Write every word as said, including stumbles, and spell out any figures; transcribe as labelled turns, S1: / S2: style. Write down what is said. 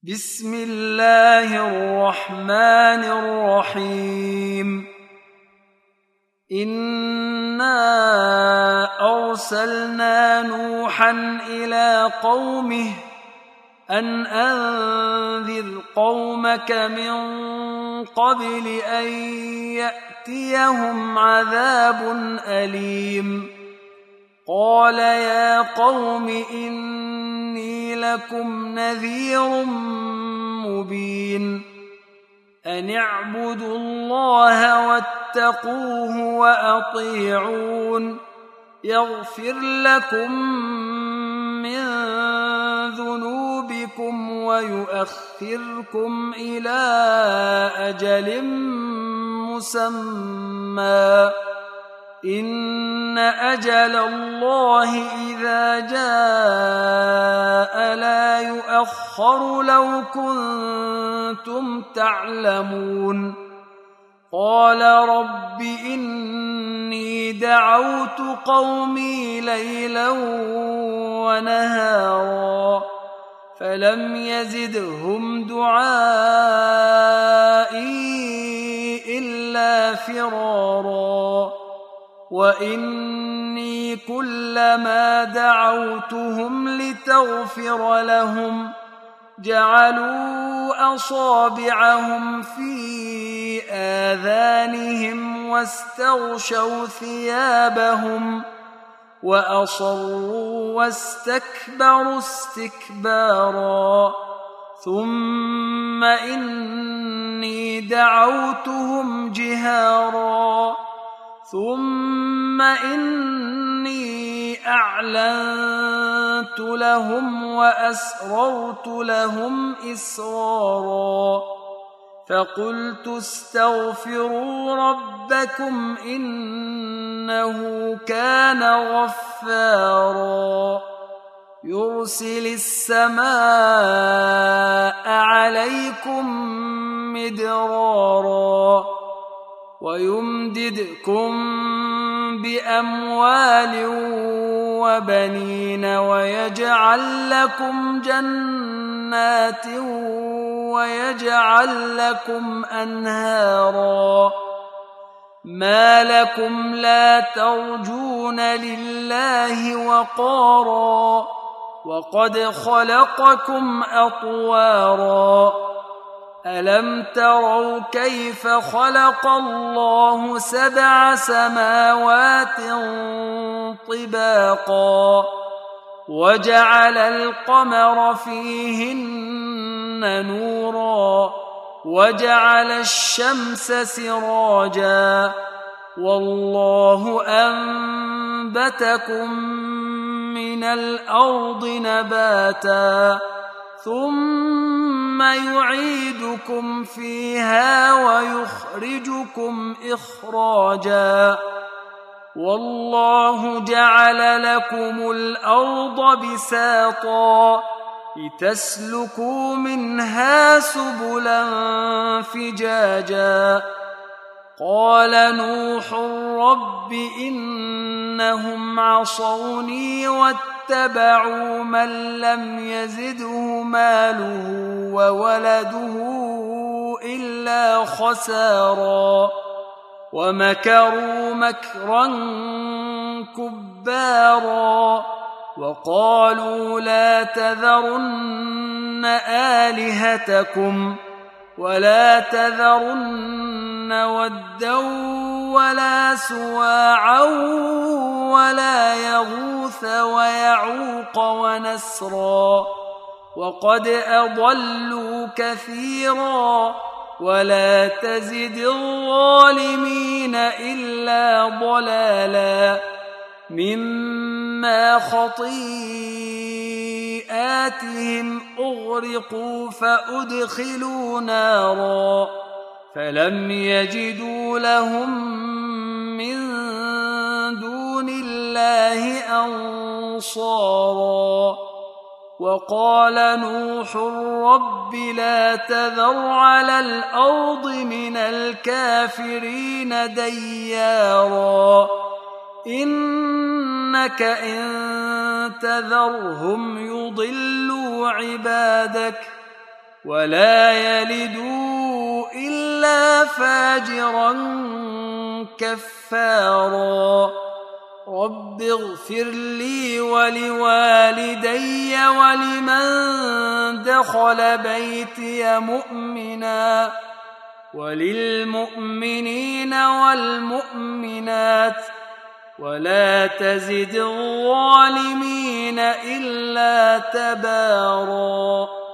S1: بسم الله الرحمن الرحيم. إنا أرسلنا نوحا إلى قومه أن أنذر قومك من قبل أن يأتيهم عذاب أليم. قال يا قوم إني لكم نذير مبين. أن اعبدوا الله واتقوه وأطيعون. يغفر لكم من ذنوبكم ويؤخركم إلى أجل مسمى. إن أجل الله إذا جاء لا يؤخر لو كنتم تعلمون. قال رب إني دعوت قومي ليلا ونهارا فلم يزدهم دعائي إلا فرارا. وإني كلما دعوتهم لتغفر لهم جعلوا أصابعهم في آذانهم واستغشوا ثيابهم وأصروا واستكبروا استكبارا. ثم إني دعوتهم جهارا ثم إني أعلنت لهم وأسررت لهم إسرارا. فقلت استغفروا ربكم إنه كان غفارا. يرسل السماء عليكم مدرارا ويمددكم بأموال وبنين ويجعل لكم جنات ويجعل لكم أنهارا. ما لكم لا ترجون لله وقارا وقد خلقكم أطوارا. ألم تروا كيف خلق الله سبع سماوات طباقا وجعل القمر فيهن نورا وجعل الشمس سراجا والله أنبتكم من الأرض نباتا ثم يعيدكم فيها ويخرجكم إخراجا. والله جعل لكم الأرض بساطا لتسلكوا منها سبلا فجاجا. قال نوح رب إنهم عصوني واتبعوا من لم يزده ماله وولده إلا خسارا. ومكروا مكرا كبارا وقالوا لا تذرن آلهتكم ولا تذرن ودا ولا سواعا ولا يغوث ويعوق ونسرا وقد أضلوا كثيرا ولا تزد الظالمين إلا ضلالا. مما خطيئاتهم أغرقوا فأدخلوا نارا فلم يجدوا لهم من دون الله أنصارا. وقال نوح رب لا تذر على الأرض من الكافرين ديارا إنك إن تذرهم يضلوا عبادك ولا يلدوا إلا فاجرا كفارا رب اغفر لي ولوالدي ولمن دخل بيتي مؤمنا وللمؤمنين والمؤمنات ولا تزد الظالمين إلا تباراً.